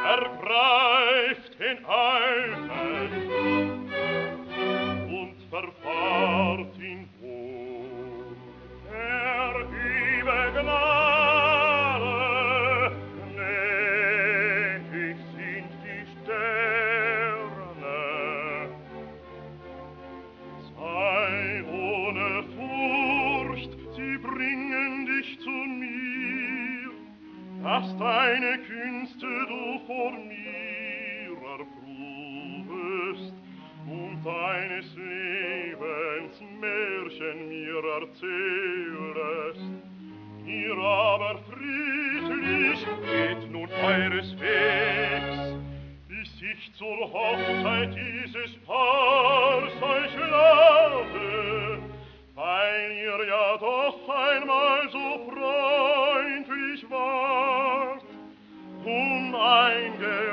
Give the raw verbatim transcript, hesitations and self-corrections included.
ergreift den Alten und verfahrt ihn wohl. Er übe Gnade, gnädig sind die Sterne. Sei ohne Furcht, sie bringen dich zu mir, dass deine Künste du vor mir erprobest und deines Lebens Märchen mir erzählest. Ihr aber friedlich geht nun eures Wegs, bis ich zur Hochzeit dieses Paars euch lade, weil ihr ja doch einmal so freundlich wart, um ein